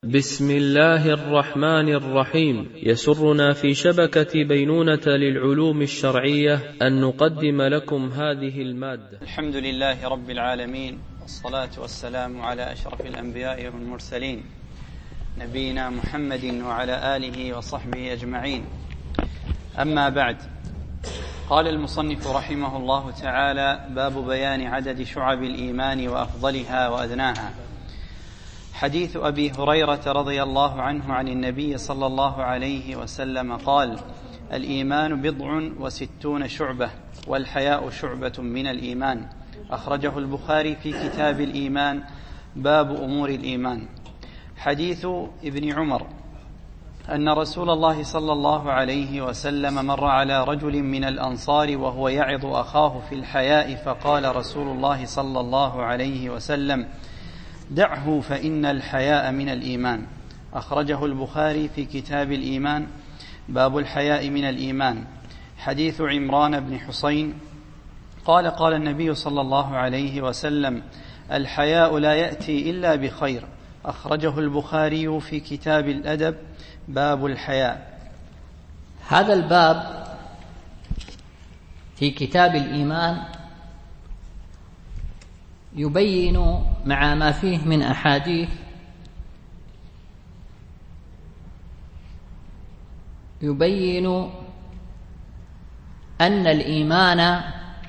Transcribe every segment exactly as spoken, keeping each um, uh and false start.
بسم الله الرحمن الرحيم. يسرنا في شبكة بينونة للعلوم الشرعية أن نقدم لكم هذه المادة. الحمد لله رب العالمين، والصلاة والسلام على أشرف الأنبياء والمرسلين، نبينا محمد وعلى آله وصحبه أجمعين. أما بعد، قال المصنف رحمه الله تعالى: باب بيان عدد شعب الإيمان وأفضلها وأدناها. حديث أبي هريرة رضي الله عنه عن النبي صلى الله عليه وسلم قال: الإيمان بضع وستون شعبة، والحياء شعبة من الإيمان. أخرجه البخاري في كتاب الإيمان، باب أمور الإيمان. حديث ابن عمر أن رسول الله صلى الله عليه وسلم مر على رجل من الأنصار وهو يعظ أخاه في الحياء، فقال رسول الله صلى الله عليه وسلم: دعه فإن الحياء من الإيمان. أخرجه البخاري في كتاب الإيمان، باب الحياء من الإيمان. حديث عمران بن حسين قال: قال النبي صلى الله عليه وسلم: الحياء لا يأتي إلا بخير. أخرجه البخاري في كتاب الأدب، باب الحياء. هذا الباب في كتاب الإيمان يبين مع ما فيه من أحاديث يبين أن الإيمان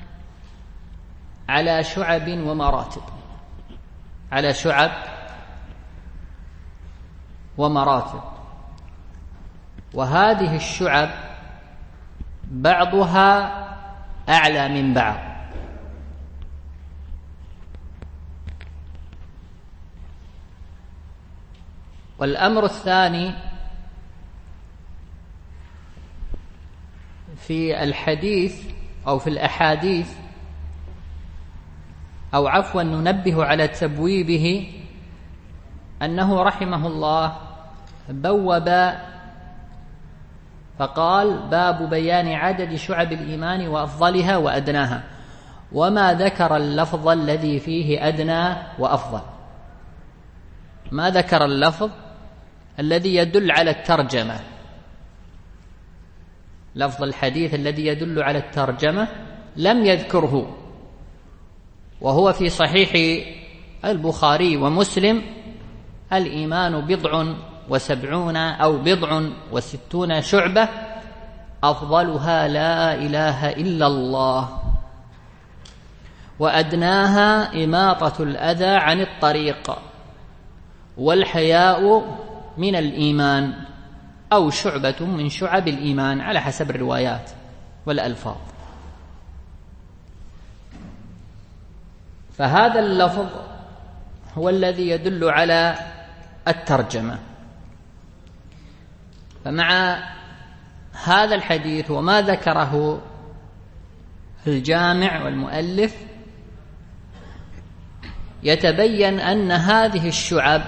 على شعب ومراتب على شعب ومراتب وهذه الشعب بعضها أعلى من بعض. والأمر الثاني في الحديث أو في الأحاديث، أو عفوا ننبه على تبويبه، أنه رحمه الله بوب فقال: باب بيان عدد شعب الإيمان وأفضلها وأدناها، وما ذكر اللفظ الذي فيه أدنى وأفضل، ما ذكر اللفظ الذي يدل على الترجمة، لفظ الحديث الذي يدل على الترجمة لم يذكره، وهو في صحيح البخاري ومسلم: الإيمان بضع وسبعون أو بضع وستون شعبة، أفضلها لا إله إلا الله، وأدناها إماطة الأذى عن الطريق، والحياء من الإيمان أو شعبة من شعب الإيمان، على حسب الروايات والألفاظ. فهذا اللفظ هو الذي يدل على الترجمة. فمع هذا الحديث وما ذكره الجامع والمؤلف يتبين أن هذه الشعب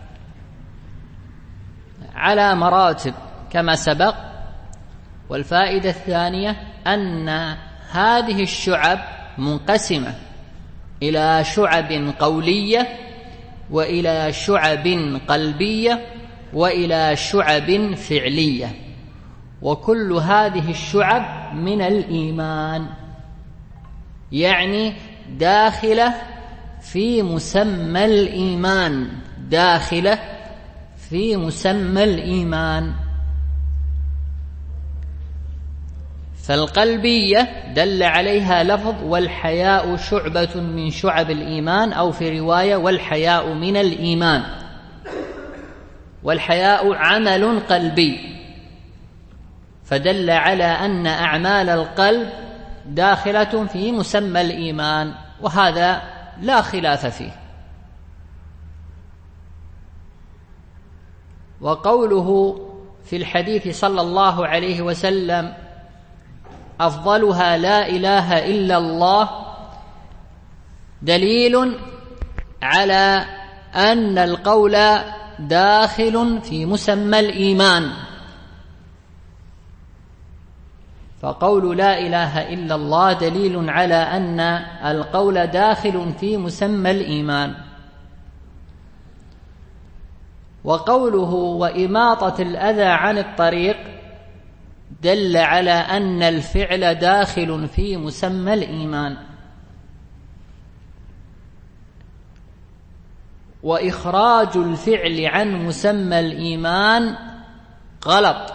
على مراتب كما سبق. والفائدة الثانية أن هذه الشعب منقسمة إلى شعب قولية، وإلى شعب قلبية، وإلى شعب فعلية، وكل هذه الشعب من الإيمان، يعني داخلة في مسمى الإيمان، داخلة في مسمى الإيمان. فالقلبية دل عليها لفظ: والحياء شعبة من شعب الإيمان، أو في رواية: والحياء من الإيمان. والحياء عمل قلبي، فدل على أن أعمال القلب داخلة في مسمى الإيمان، وهذا لا خلاف فيه. وقوله في الحديث صلى الله عليه وسلم: أفضلها لا إله إلا الله، دليل على أن القول داخل في مسمى الإيمان. فقول لا إله إلا الله دليل على أن القول داخل في مسمى الإيمان. وقوله وإماطة الأذى عن الطريق دل على أن الفعل داخل في مسمى الإيمان، وإخراج الفعل عن مسمى الإيمان غلط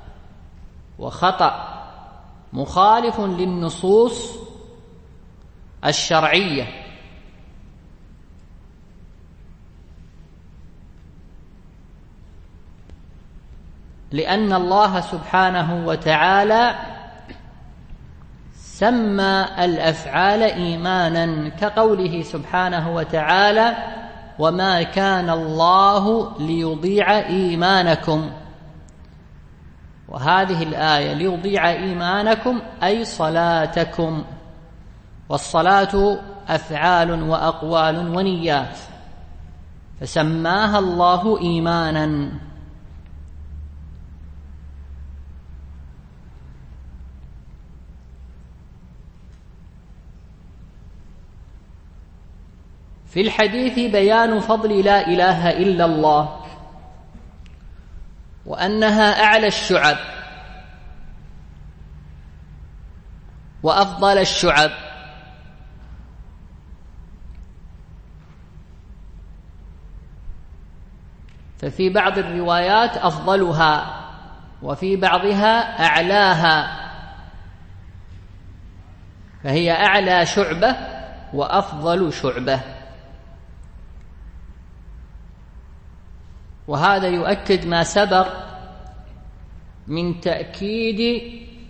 وخطأ مخالف للنصوص الشرعية، لأن الله سبحانه وتعالى سمى الأفعال إيمانا، كقوله سبحانه وتعالى وما كان الله ليضيع إيمانكم. وهذه الآية ليضيع إيمانكم أي صلاتكم، والصلاة أفعال وأقوال ونيات، فسماها الله إيمانا. في الحديث بيان فضل لا إله إلا الله، وأنها أعلى الشعب وأفضل الشعب، ففي بعض الروايات أفضلها وفي بعضها أعلاها، فهي أعلى شعبة وأفضل شعبة. وهذا يؤكد ما سبق من تأكيد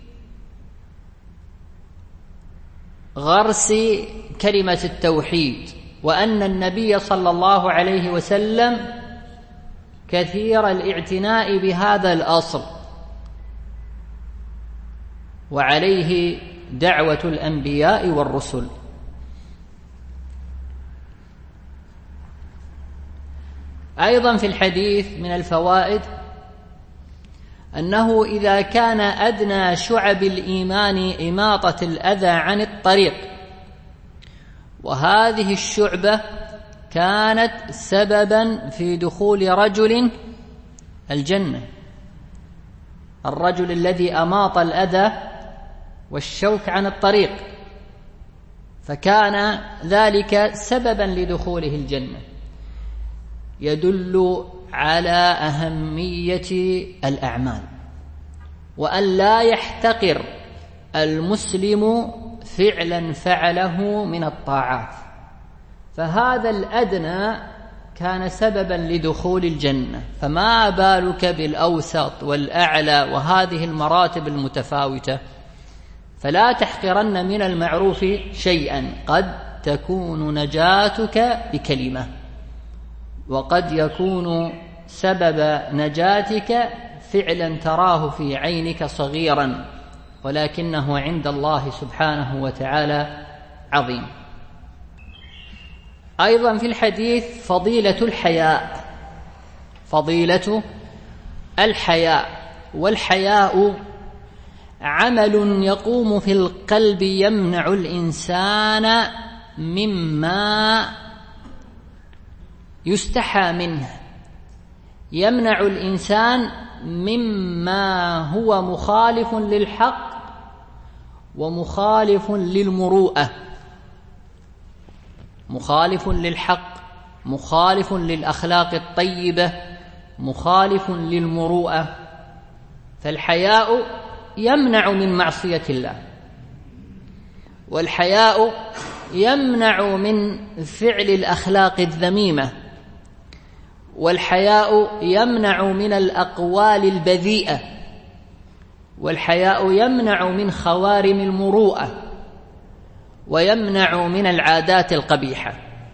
غرس كلمة التوحيد، وأن النبي صلى الله عليه وسلم كثير الاعتناء بهذا الأصل، وعليه دعوة الأنبياء والرسل. أيضا في الحديث من الفوائد أنه إذا كان أدنى شعب الإيمان إماطة الأذى عن الطريق، وهذه الشعبة كانت سببا في دخول رجل الجنة، الرجل الذي أماط الأذى والشوك عن الطريق، فكان ذلك سببا لدخوله الجنة، يدل على أهمية الأعمال، وأن لا يحتقر المسلم فعلا فعله من الطاعات، فهذا الأدنى كان سببا لدخول الجنة، فما بالك بالأوسط والأعلى وهذه المراتب المتفاوتة. فلا تحقرن من المعروف شيئا، قد تكون نجاتك بكلمة، وقد يكون سبب نجاتك فعلا تراه في عينك صغيرا، ولكنه عند الله سبحانه وتعالى عظيم. أيضا في الحديث فضيلة الحياء، فضيلة الحياء، والحياء عمل يقوم في القلب يمنع الإنسان مما يستحى منه، يمنع الإنسان مما هو مخالف للحق ومخالف للمروءة، مخالف للحق، مخالف للأخلاق الطيبة، مخالف للمروءة. فالحياء يمنع من معصية الله، والحياء يمنع من فعل الأخلاق الذميمة، والحياء يمنع من الأقوال البذيئة، والحياء يمنع من خوارم المروءة، ويمنع من العادات القبيحة.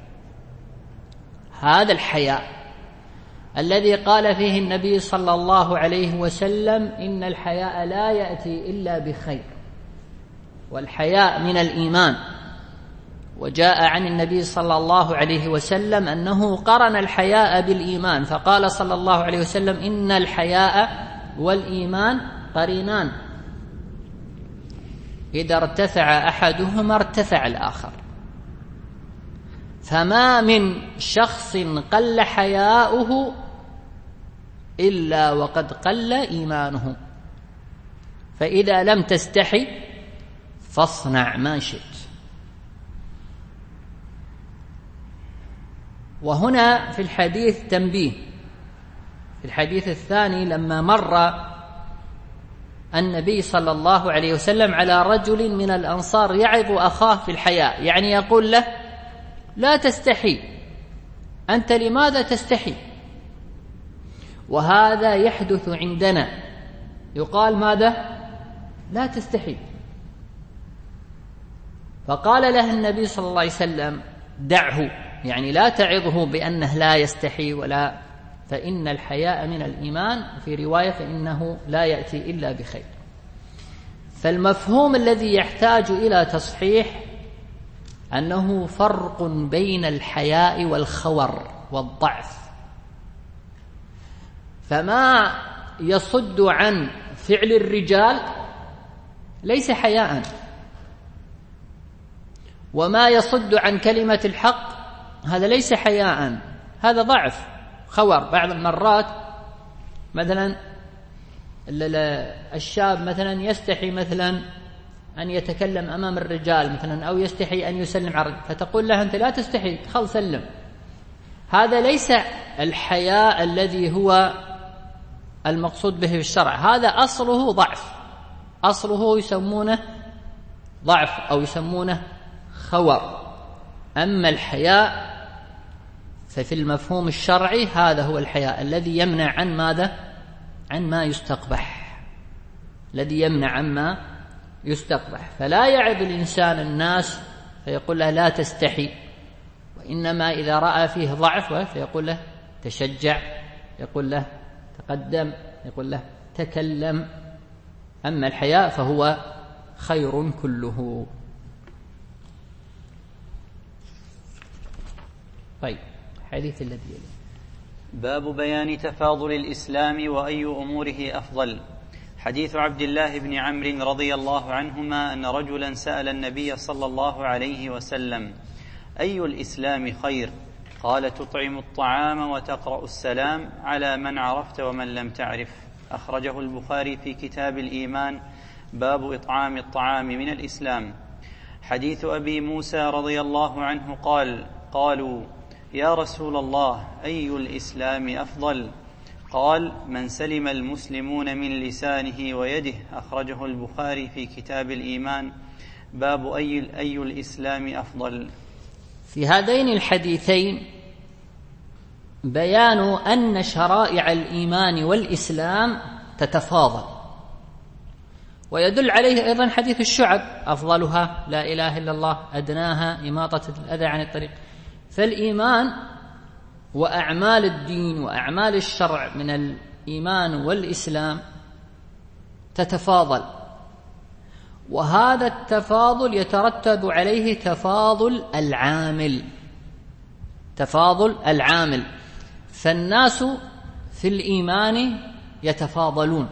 هذا الحياء الذي قال فيه النبي صلى الله عليه وسلم إن الحياء لا يأتي إلا بخير، والحياء من الإيمان. وجاء عن النبي صلى الله عليه وسلم أنه قرن الحياء بالإيمان، فقال صلى الله عليه وسلم إن الحياء والإيمان قرينان، إذا ارتفع أحدهما ارتفع الآخر. فما من شخص قل حياؤه إلا وقد قل إيمانه، فإذا لم تستحي فاصنع ما شئت. وهنا في الحديث تنبيه، في الحديث الثاني لما مر النبي صلى الله عليه وسلم على رجل من الأنصار يعظ أخاه في الحياء، يعني يقول له لا تستحي، أنت لماذا تستحي؟ وهذا يحدث عندنا، يقال ماذا؟ لا تستحي. فقال له النبي صلى الله عليه وسلم دعه، يعني لا تعظه بأنه لا يستحي ولا، فإن الحياء من الإيمان، في رواية فإنه لا يأتي إلا بخير. فالمفهوم الذي يحتاج إلى تصحيح أنه فرق بين الحياء والخور والضعف. فما يصد عن فعل الرجال ليس حياء، وما يصد عن كلمة الحق هذا ليس حياء، هذا ضعف خور. بعض المرات مثلا الشاب مثلا يستحي مثلا أن يتكلم أمام الرجال مثلا، أو يستحي أن يسلم على الرجل، فتقول له أنت لا تستحي، خل سلم. هذا ليس الحياء الذي هو المقصود به في الشرع، هذا أصله ضعف، أصله يسمونه ضعف أو يسمونه خور. أما الحياء ففي المفهوم الشرعي هذا هو الحياء الذي يمنع عن ماذا؟ عن ما يستقبح، الذي يمنع عن ما يستقبح. فلا يعظ الإنسان الناس فيقول له لا تستحي، وإنما إذا رأى فيه ضعف فيقول له تشجع، يقول له تقدم، يقول له تكلم. أما الحياء فهو خير كله. طيب، الحديث الذي يليه باب بيان تفاضل الإسلام وأي أموره أفضل. حديث عبد الله بن عمرو رضي الله عنهما أن رجلا سأل النبي صلى الله عليه وسلم أي الإسلام خير؟ قال تطعم الطعام وتقرأ السلام على من عرفت ومن لم تعرف. أخرجه البخاري في كتاب الإيمان باب إطعام الطعام من الإسلام. حديث أبي موسى رضي الله عنه قال قالوا يا رسول الله أي الإسلام أفضل؟ قال من سلم المسلمون من لسانه ويده. أخرجه البخاري في كتاب الإيمان باب أي, أي الإسلام أفضل. في هذين الحديثين بيان أن شرائع الإيمان والإسلام تتفاضل، ويدل عليه أيضا حديث الشعب أفضلها لا إله إلا الله، أدناها إماطة الأذى عن الطريق. فالإيمان وأعمال الدين وأعمال الشرع من الإيمان والإسلام تتفاضل، وهذا التفاضل يترتب عليه تفاضل العامل، تفاضل العامل. فالناس في الإيمان يتفاضلون،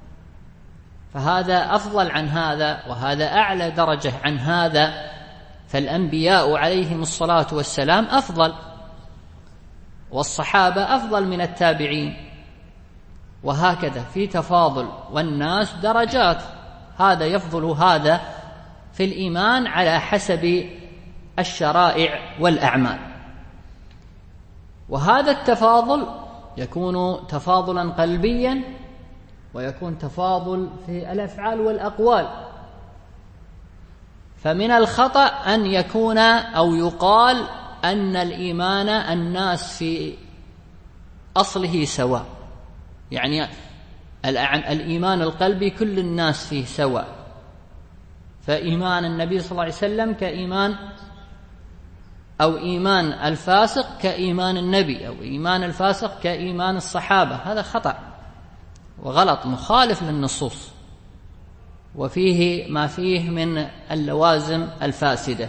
فهذا أفضل عن هذا وهذا أعلى درجة عن هذا. فالأنبياء عليهم الصلاة والسلام أفضل، والصحابة أفضل من التابعين، وهكذا في تفاضل. والناس درجات، هذا يفضل هذا في الإيمان على حسب الشرائع والأعمال. وهذا التفاضل يكون تفاضلا قلبيا، ويكون تفاضل في الأفعال والأقوال. فمن الخطأ أن يكون أو يقال أن الإيمان الناس في أصله سواء، يعني الإيمان القلبي كل الناس فيه سواء، فإيمان النبي صلى الله عليه وسلم كإيمان أو إيمان الفاسق كإيمان النبي، أو إيمان الفاسق كإيمان الصحابة. هذا خطأ وغلط مخالف للنصوص، وفيه ما فيه من اللوازم الفاسدة.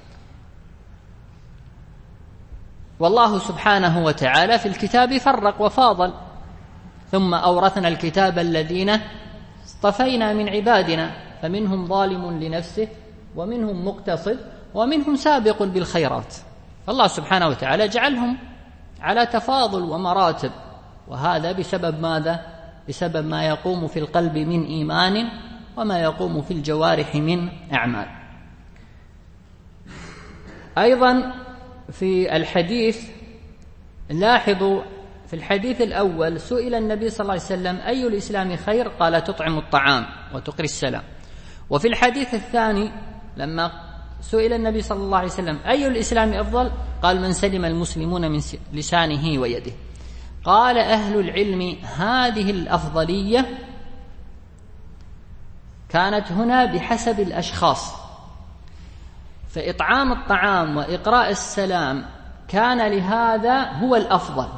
والله سبحانه وتعالى في الكتاب فرق وفاضل، ثم أورثنا الكتاب الذين اصطفينا من عبادنا فمنهم ظالم لنفسه ومنهم مقتصد ومنهم سابق بالخيرات. فالله سبحانه وتعالى جعلهم على تفاضل ومراتب، وهذا بسبب ماذا؟ بسبب ما يقوم في القلب من إيمان وما يقوم في الجوارح من أعمال. أيضا في الحديث لاحظوا في الحديث الأول سئل النبي صلى الله عليه وسلم أي الإسلام خير؟ قال تطعم الطعام وتقري السلام. وفي الحديث الثاني لما سئل النبي صلى الله عليه وسلم أي الإسلام أفضل؟ قال من سلم المسلمون من لسانه ويده. قال أهل العلم هذه الأفضلية كانت هنا بحسب الأشخاص، فإطعام الطعام وإقراء السلام كان لهذا هو الأفضل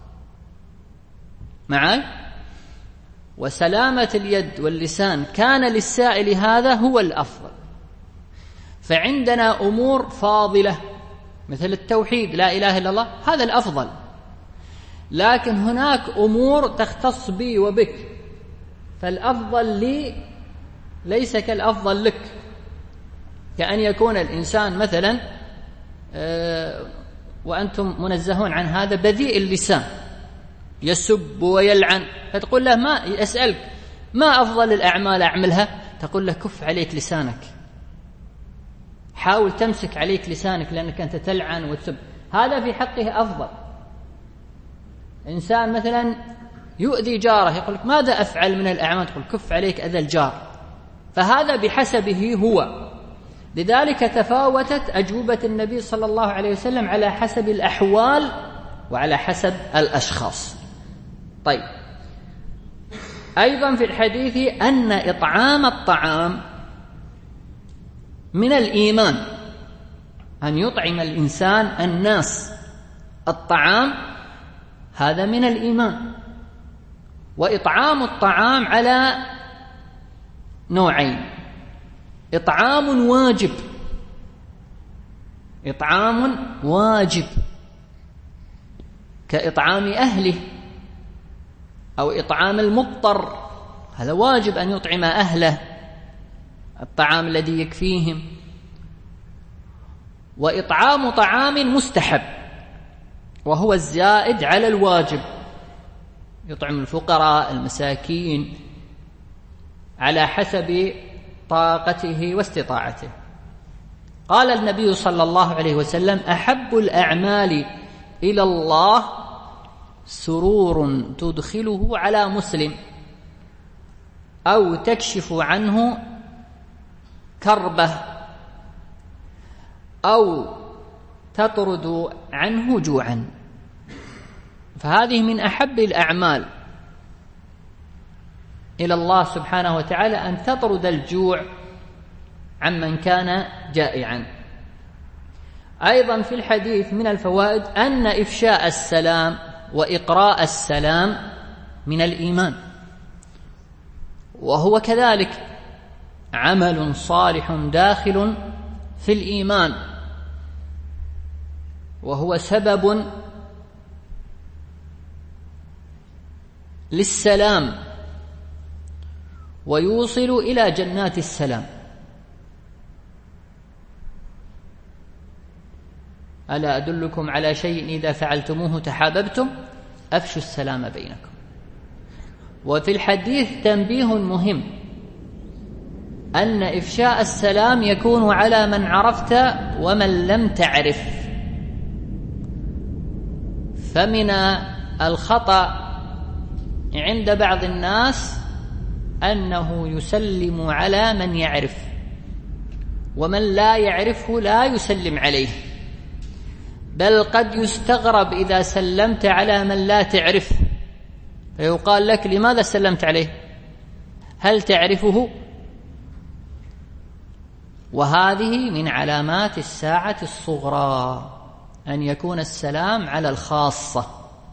معي، وسلامة اليد واللسان كان للسائل هذا هو الأفضل. فعندنا أمور فاضلة مثل التوحيد لا إله إلا الله، هذا الأفضل، لكن هناك أمور تختص بي وبك، فالأفضل لي ليس كالأفضل لك، كأن يكون الإنسان مثلا وأنتم منزهون عن هذا بذيء اللسان يسب ويلعن، فتقول له ما أسألك ما أفضل الأعمال أعملها؟ تقول له كف عليك لسانك، حاول تمسك عليك لسانك لأنك أنت تلعن وتسب، هذا في حقه أفضل. إنسان مثلا يؤذي جاره يقول لك ماذا أفعل من الأعمال؟ تقول كف عليك أذى الجار، فهذا بحسبه هو. لذلك تفاوتت أجوبة النبي صلى الله عليه وسلم على حسب الأحوال وعلى حسب الأشخاص. طيب، أيضا في الحديث أن إطعام الطعام من الإيمان، أن يطعم الإنسان الناس الطعام هذا من الإيمان. وإطعام الطعام على نوعين: إطعام واجب، إطعام واجب كإطعام أهله، أو إطعام المضطر، هذا واجب أن يطعم أهله الطعام الذي يكفيهم. وإطعام طعام مستحب وهو الزائد على الواجب، يطعم الفقراء المساكين على حسب طاقته واستطاعته. قال النبي صلى الله عليه وسلم: أحب الأعمال إلى الله سرور تدخله على مسلم أو تكشف عنه كربة أو تطرد عنه جوعا. فهذه من أحب الأعمال إلى الله سبحانه وتعالى، أن تطرد الجوع عمن كان جائعا. أيضا في الحديث من الفوائد أن إفشاء السلام وإقراء السلام من الإيمان، وهو كذلك عمل صالح داخل في الإيمان، وهو سبب للسلام ويوصل إلى جنات السلام. ألا أدلكم على شيء إذا فعلتموه تحاببتم؟ أفشوا السلام بينكم. وفي الحديث تنبيه مهم، أن إفشاء السلام يكون على من عرفت ومن لم تعرف. فمن الخطأ عند بعض الناس أنه يسلم على من يعرف، ومن لا يعرفه لا يسلم عليه، بل قد يستغرب إذا سلمت على من لا تعرف، فيقال لك: لماذا سلمت عليه؟ هل تعرفه؟ وهذه من علامات الساعة الصغرى، أن يكون السلام على الخاصة.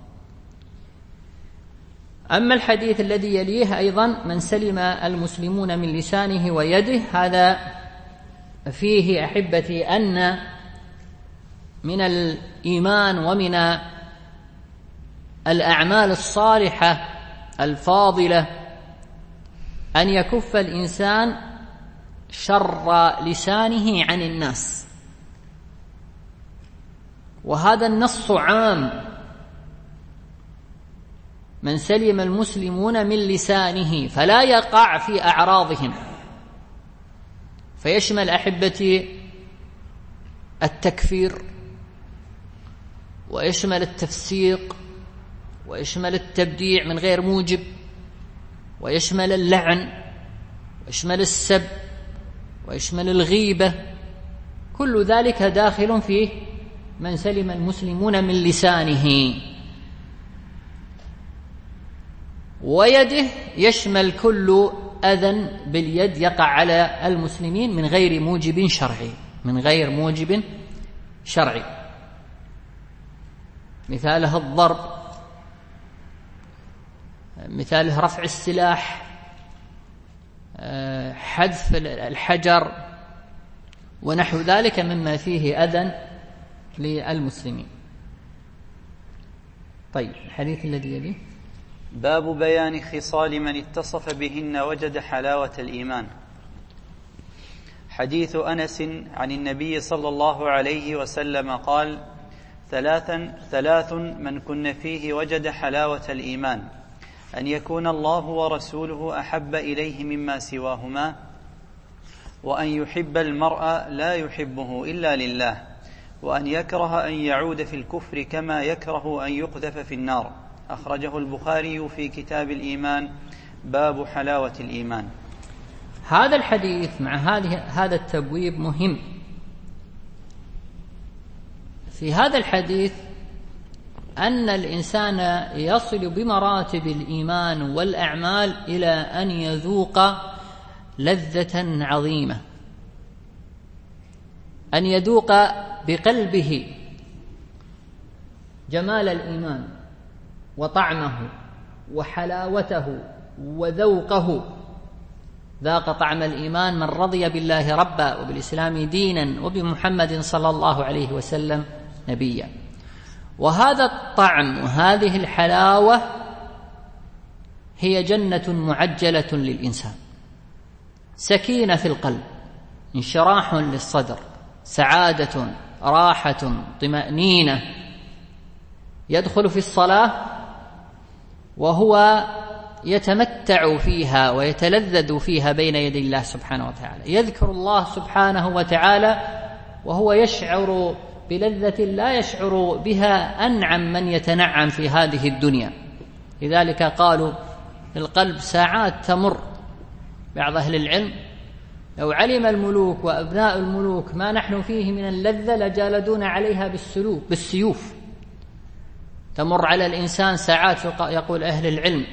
أما الحديث الذي يليه أيضا: من سلم المسلمون من لسانه ويده، هذا فيه أحبتي أن من الإيمان ومن الأعمال الصالحة الفاضلة أن يكف الإنسان شر لسانه عن الناس، وهذا النص عام من سلم المسلمون من لسانه فلا يقع في أعراضهم، فيشمل أحبتي التكفير، ويشمل التفسيق، ويشمل التبديع من غير موجب، ويشمل اللعن، ويشمل السب، ويشمل الغيبة. كل ذلك داخل فيه من سلم المسلمون من لسانه. ويده يشمل كل أذى باليد يقع على المسلمين من غير موجب شرعي، من غير موجب شرعي. مثاله الضرب، مثاله رفع السلاح، حذف الحجر ونحو ذلك مما فيه أذى للمسلمين. طيب، الحديث الذي يليه باب بيان خصال من اتصف بهن وجد حلاوة الإيمان. حديث أنس عن النبي صلى الله عليه وسلم قال: ثلاثا ثلاث من كن فيه وجد حلاوة الإيمان: أن يكون الله ورسوله أحب إليه مما سواهما، وأن يحب المرء لا يحبه إلا لله، وأن يكره أن يعود في الكفر كما يكره أن يقذف في النار. أخرجه البخاري في كتاب الإيمان، باب حلاوة الإيمان. هذا الحديث مع هذه هذا التبويب مهم. في هذا الحديث أن الإنسان يصل بمراتب الإيمان والأعمال إلى أن يذوق لذة عظيمة، أن يذوق بقلبه جمال الإيمان وطعمه وحلاوته وذوقه. ذاق طعم الإيمان من رضي بالله ربا وبالإسلام دينا وبمحمد صلى الله عليه وسلم نبيا. وهذا الطعم وهذه الحلاوة هي جنة معجلة للإنسان، سكينة في القلب، انشراح للصدر، سعادة، راحة، طمأنينة. يدخل في الصلاة وهو يتمتع فيها ويتلذذ فيها بين يدي الله سبحانه وتعالى، يذكر الله سبحانه وتعالى وهو يشعر بلذة لا يشعر بها أنعم من يتنعم في هذه الدنيا. لذلك قالوا القلب ساعات تمر. بعض أهل العلم لو علم الملوك وأبناء الملوك ما نحن فيه من اللذة لجالدون عليها بالسلوك بالسيوف. تمر على الإنسان ساعات. يقول أهل العلم،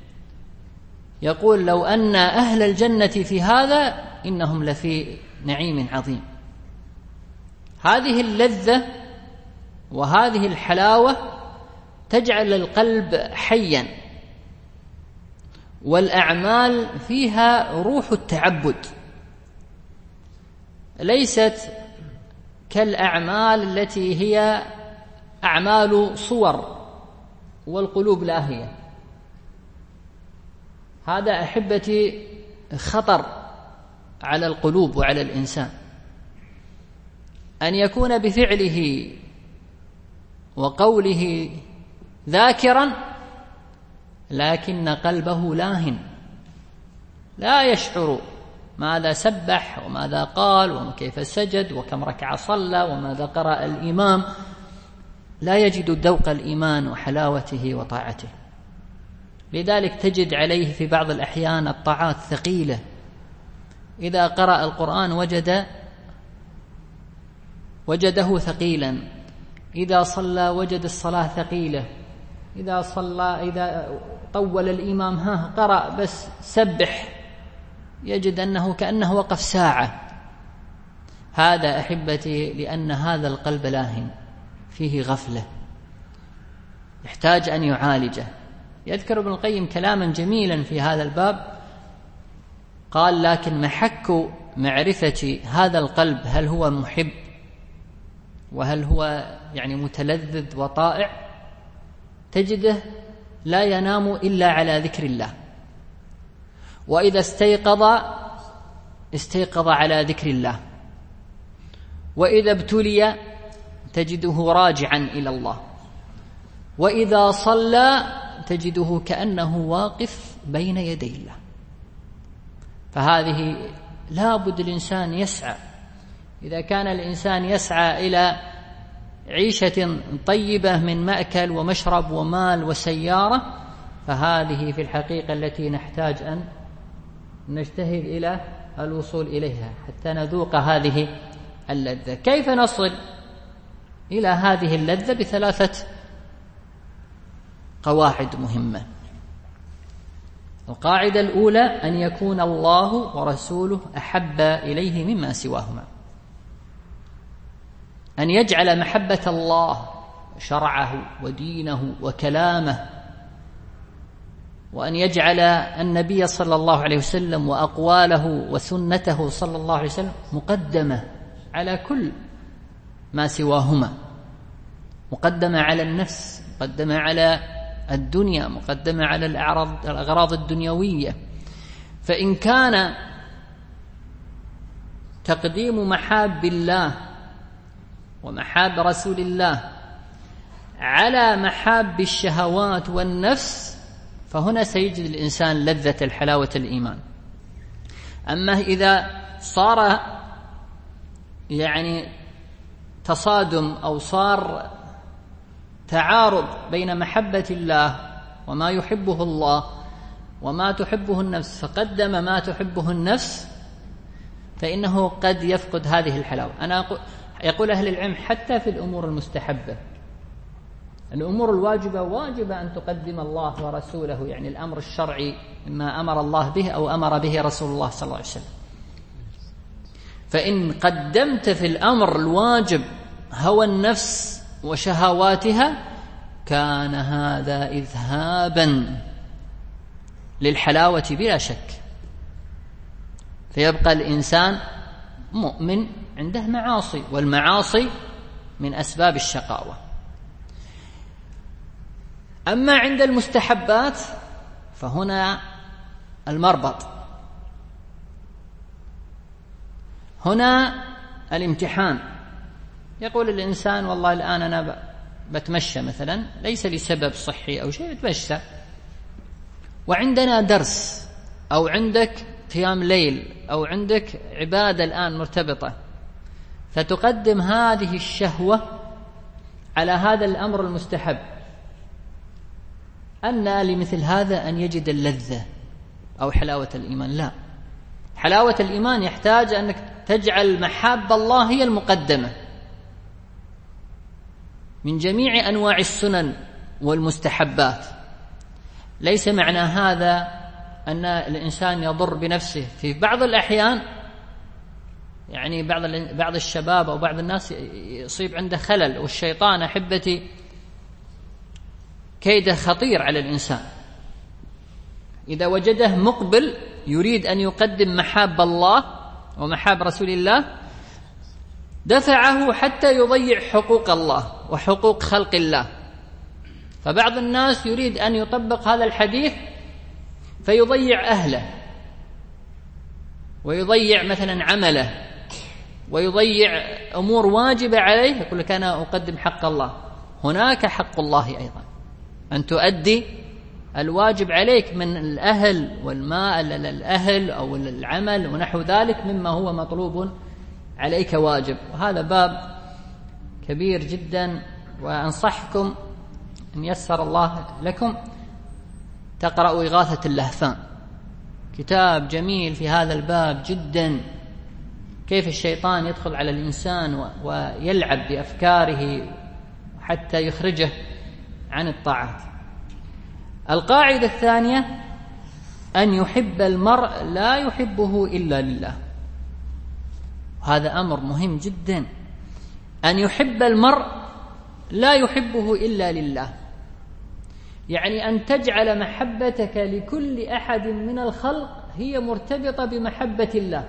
يقول لو أن أهل الجنة في هذا إنهم لفي نعيم عظيم. هذه اللذة وهذه الحلاوة تجعل القلب حيا، والأعمال فيها روح التعبد، ليست كالأعمال التي هي أعمال صور والقلوب لاهية. هذا أحبتي خطر على القلوب وعلى الإنسان، أن يكون بفعله وقوله ذاكرا لكن قلبه لاهٍ، لا يشعر ماذا سبح وماذا قال وكيف سجد وكم ركعة صلى وماذا قرأ الإمام، لا يجد ذوق الإيمان وحلاوته وطاعته. لذلك تجد عليه في بعض الأحيان الطاعات ثقيلة. إذا قرأ القرآن وجد وجده ثقيلا، إذا صلى وجد الصلاة ثقيلة، إذا صلى إذا طول الإمام ها قرأ بس سبح يجد أنه كأنه وقف ساعة. هذا أحبتي لأن هذا القلب لاهٍ فيه غفلة، يحتاج أن يعالجه. يذكر ابن القيم كلاما جميلا في هذا الباب، قال: لكن محك معرفة هذا القلب هل هو محب وهل هو يعني متلذذ وطائع، تجده لا ينام إلا على ذكر الله، وإذا استيقظ استيقظ على ذكر الله، وإذا ابتلي تجده راجعا إلى الله، وإذا صلى تجده كأنه واقف بين يدي الله. فهذه لا بد الإنسان يسعى. إذا كان الإنسان يسعى إلى عيشة طيبة من مأكل ومشرب ومال وسيارة، فهذه في الحقيقة التي نحتاج أن نجتهد إلى الوصول إليها حتى نذوق هذه اللذة. كيف نصل إلى هذه اللذة؟ بثلاثة قواعد مهمة. القاعدة الأولى أن يكون الله ورسوله أحب إليه مما سواهما، أن يجعل محبة الله شرعه ودينه وكلامه، وأن يجعل النبي صلى الله عليه وسلم وأقواله وسنته صلى الله عليه وسلم مقدمة على كل ما سواهما، مقدمة على النفس، مقدمة على الدنيا، مقدمة على الأعراض الأغراض الدنيوية. فإن كان تقديم محاب الله ومحاب رسول الله على محاب الشهوات والنفس، فهنا سيجد الإنسان لذة الحلاوة الإيمان. أما إذا صار يعني تصادم أو صار تعارض بين محبة الله وما يحبه الله وما تحبه النفس، فقدم ما تحبه النفس، فإنه قد يفقد هذه الحلاوة. أنا يقول أهل العلم حتى في الأمور المستحبة، الأمور الواجبة واجب أن تقدم الله ورسوله، يعني الأمر الشرعي ما أمر الله به أو أمر به رسول الله صلى الله عليه وسلم. فإن قدمت في الأمر الواجب هوى النفس وشهواتها، كان هذا إذهابا للحلاوة بلا شك، فيبقى الإنسان مؤمن عنده معاصي، والمعاصي من أسباب الشقاوة. أما عند المستحبات فهنا المربط، هنا الامتحان. يقول الإنسان والله الآن أنا بتمشى مثلا، ليس لسبب صحي أو شيء، بتمشى وعندنا درس أو عندك قيام ليل أو عندك عبادة الآن مرتبطة، فتقدم هذه الشهوة على هذا الأمر المستحب. أن لمثل هذا أن يجد اللذة أو حلاوة الإيمان؟ لا، حلاوة الإيمان يحتاج أنك تجعل محاب الله هي المقدمة من جميع أنواع السنن والمستحبات. ليس معنى هذا أن الإنسان يضر بنفسه. في بعض الأحيان يعني بعض بعض الشباب أو بعض الناس يصيب عنده خلل، والشيطان أحبتي كيده خطير على الإنسان. إذا وجده مقبل يريد أن يقدم محاب الله ومحاب رسول الله، دفعه حتى يضيع حقوق الله وحقوق خلق الله. فبعض الناس يريد أن يطبق هذا الحديث فيضيع أهله ويضيع مثلا عمله ويضيع أمور واجبة عليه، يقول لك أنا أقدم حق الله. هناك حق الله أيضا، أن تؤدي الواجب عليك من الأهل والمال الأهل أو العمل ونحو ذلك مما هو مطلوب عليك واجب. وهذا باب كبير جدا، وأنصحكم إن يسر الله لكم تقرأوا إغاثة اللهفان، كتاب جميل في هذا الباب جدا، كيف الشيطان يدخل على الإنسان ويلعب بأفكاره حتى يخرجه عن الطاعات. القاعدة الثانية أن يحب المرء لا يحبه إلا لله. هذا أمر مهم جدا، أن يحب المرء لا يحبه إلا لله، يعني أن تجعل محبتك لكل أحد من الخلق هي مرتبطة بمحبة الله.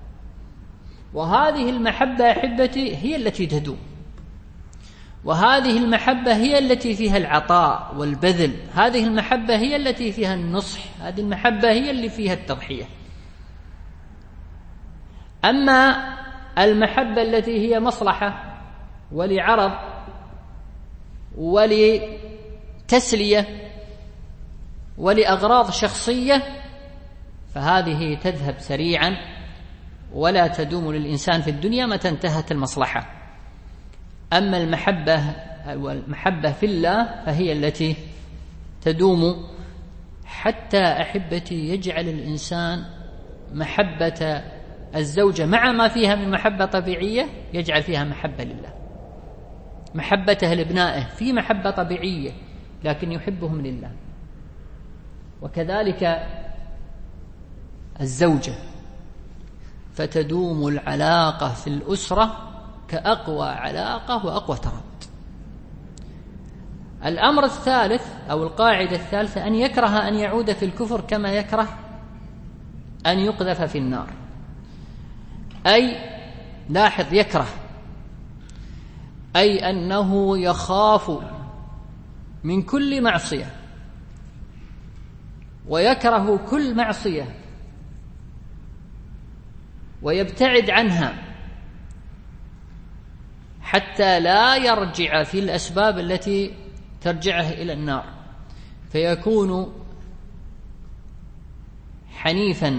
وهذه المحبة أحبتي هي التي تدوم، وهذه المحبة هي التي فيها العطاء والبذل، هذه المحبة هي التي فيها النصح، هذه المحبة هي اللي فيها التضحية. أما المحبة التي هي مصلحة ولعرض ولتسلية ولأغراض شخصية فهذه تذهب سريعا ولا تدوم للإنسان في الدنيا متى انتهت المصلحة. أما المحبة والمحبة في الله فهي التي تدوم، حتى أحبتي يجعل الإنسان محبة الزوجة مع ما فيها من محبة طبيعية يجعل فيها محبة لله، محبته لابنائه في محبة طبيعية لكن يحبهم لله. وكذلك الزوجة، فتدوم العلاقة في الأسرة كأقوى علاقة وأقوى ترابط. الأمر الثالث أو القاعدة الثالثة أن يكره أن يعود في الكفر كما يكره أن يقذف في النار. أي لاحظ يكره، أي أنه يخاف من كل معصية ويكره كل معصية ويبتعد عنها حتى لا يرجع في الأسباب التي ترجعه إلى النار، فيكون حنيفا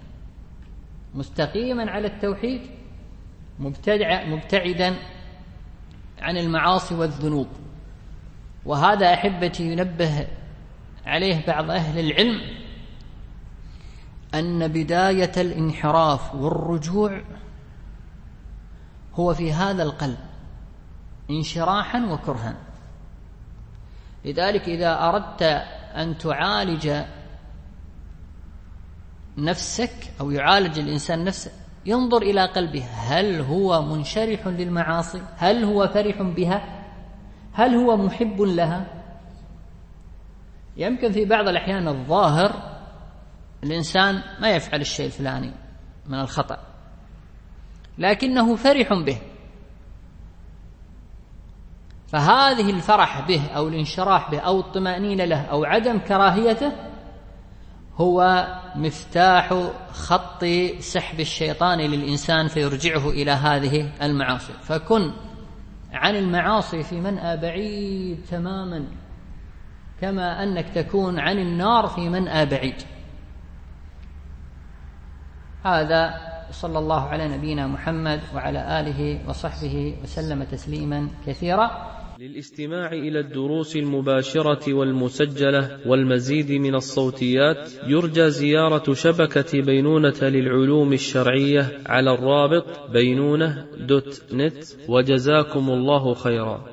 مستقيما على التوحيد مبتعدا عن المعاصي والذنوب. وهذا أحبتي ينبه عليه بعض أهل العلم أن بداية الانحراف والرجوع هو في هذا القلب انشراحا وكرها. لذلك إذا أردت أن تعالج نفسك أو يعالج الإنسان نفسه ينظر إلى قلبه، هل هو منشرح للمعاصي؟ هل هو فرح بها؟ هل هو محب لها؟ يمكن في بعض الأحيان الظاهر الإنسان ما يفعل الشيء الفلاني من الخطأ لكنه فرح به، فهذه الفرح به أو الانشراح به أو الطمأنينة له أو عدم كراهيته هو مفتاح خط سحب الشيطان للإنسان فيرجعه إلى هذه المعاصي. فكن عن المعاصي في منأى بعيد تماما كما أنك تكون عن النار في منأى بعيد. هذا صلى الله على نبينا محمد وعلى آله وصحبه وسلم تسليما كثيرا. للاستماع إلى الدروس المباشرة والمسجلة والمزيد من الصوتيات يرجى زيارة شبكة بينونة للعلوم الشرعية على الرابط بينونة دوت نت، وجزاكم الله خيرا.